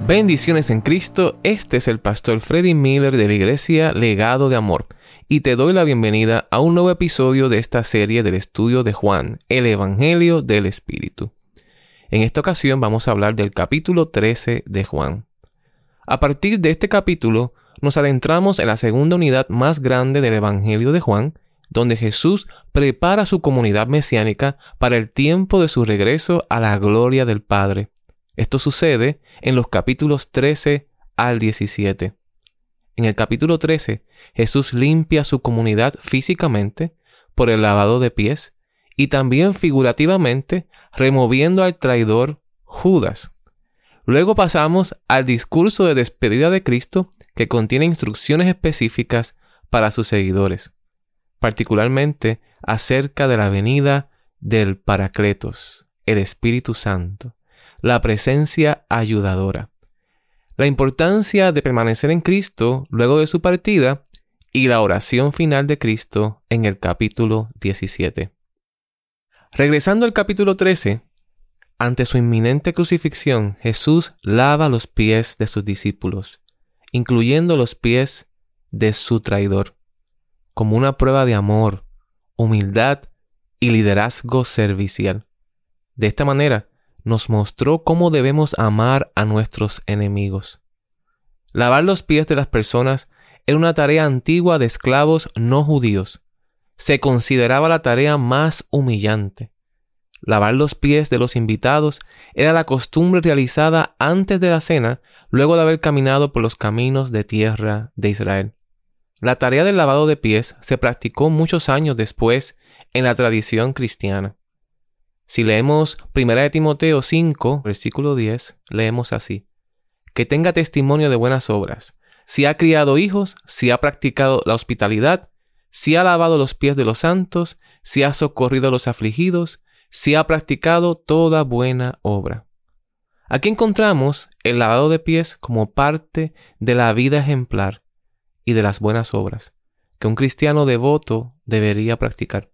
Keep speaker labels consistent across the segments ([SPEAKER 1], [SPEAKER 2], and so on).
[SPEAKER 1] Bendiciones en Cristo, este es el pastor Freddy Miller de la Iglesia Legado de Amor y te doy la bienvenida a un nuevo episodio de esta serie del estudio de Juan, el Evangelio del Espíritu. En esta ocasión vamos a hablar del capítulo 13 de Juan. A partir de este capítulo nos adentramos en la segunda unidad más grande del Evangelio de Juan, donde Jesús prepara a su comunidad mesiánica para el tiempo de su regreso a la gloria del Padre. Esto sucede en los capítulos 13 al 17. En el capítulo 13, Jesús limpia a su comunidad físicamente por el lavado de pies y también figurativamente removiendo al traidor Judas. Luego pasamos al discurso de despedida de Cristo que contiene instrucciones específicas para sus seguidores, particularmente acerca de la venida del Paracletos, el Espíritu Santo, la presencia ayudadora, la importancia de permanecer en Cristo luego de su partida y la oración final de Cristo en el capítulo 17. Regresando al capítulo 13, ante su inminente crucifixión, Jesús lava los pies de sus discípulos, incluyendo los pies de su traidor, como una prueba de amor, humildad y liderazgo servicial. De esta manera, nos mostró cómo debemos amar a nuestros enemigos. Lavar los pies de las personas era una tarea antigua de esclavos no judíos. Se consideraba la tarea más humillante. Lavar los pies de los invitados era la costumbre realizada antes de la cena, luego de haber caminado por los caminos de tierra de Israel. La tarea del lavado de pies se practicó muchos años después en la tradición cristiana. Si leemos 1 Timoteo 5, versículo 10, leemos así: que tenga testimonio de buenas obras, si ha criado hijos, si ha practicado la hospitalidad, si ha lavado los pies de los santos, si ha socorrido a los afligidos, si ha practicado toda buena obra. Aquí encontramos el lavado de pies como parte de la vida ejemplar y de las buenas obras que un cristiano devoto debería practicar.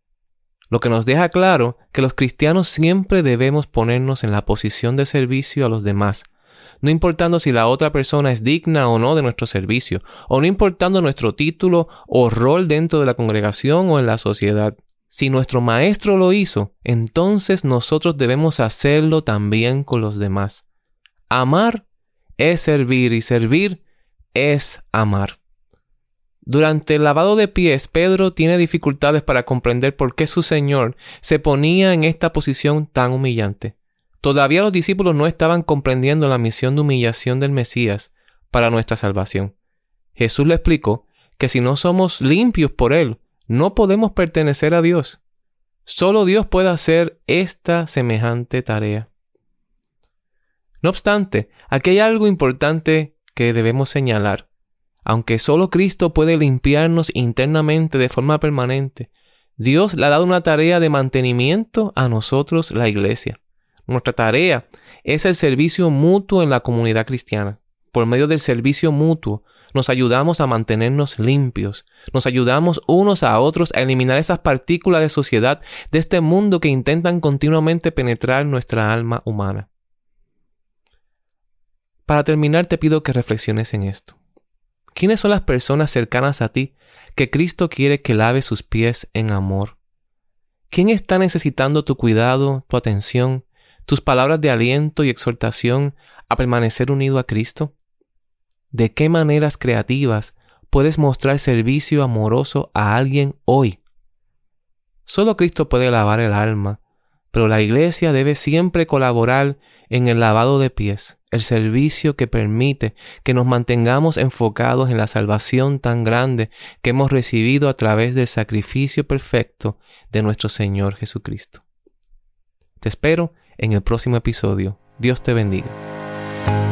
[SPEAKER 1] Lo que nos deja claro que los cristianos siempre debemos ponernos en la posición de servicio a los demás, no importando si la otra persona es digna o no de nuestro servicio, o no importando nuestro título o rol dentro de la congregación o en la sociedad. Si nuestro Maestro lo hizo, entonces nosotros debemos hacerlo también con los demás. Amar es servir y servir es amar. Durante el lavado de pies, Pedro tiene dificultades para comprender por qué su Señor se ponía en esta posición tan humillante. Todavía los discípulos no estaban comprendiendo la misión de humillación del Mesías para nuestra salvación. Jesús le explicó que si no somos limpios por Él, no podemos pertenecer a Dios. Solo Dios puede hacer esta semejante tarea. No obstante, aquí hay algo importante que debemos señalar. Aunque solo Cristo puede limpiarnos internamente de forma permanente, Dios le ha dado una tarea de mantenimiento a nosotros, la iglesia. Nuestra tarea es el servicio mutuo en la comunidad cristiana. Por medio del servicio mutuo, nos ayudamos a mantenernos limpios. Nos ayudamos unos a otros a eliminar esas partículas de suciedad de este mundo que intentan continuamente penetrar nuestra alma humana. Para terminar, te pido que reflexiones en esto. ¿Quiénes son las personas cercanas a ti que Cristo quiere que lave sus pies en amor? ¿Quién está necesitando tu cuidado, tu atención, tus palabras de aliento y exhortación a permanecer unido a Cristo? ¿De qué maneras creativas puedes mostrar servicio amoroso a alguien hoy? Solo Cristo puede lavar el alma, pero la iglesia debe siempre colaborar en el lavado de pies, el servicio que permite que nos mantengamos enfocados en la salvación tan grande que hemos recibido a través del sacrificio perfecto de nuestro Señor Jesucristo. Te espero en el próximo episodio. Dios te bendiga.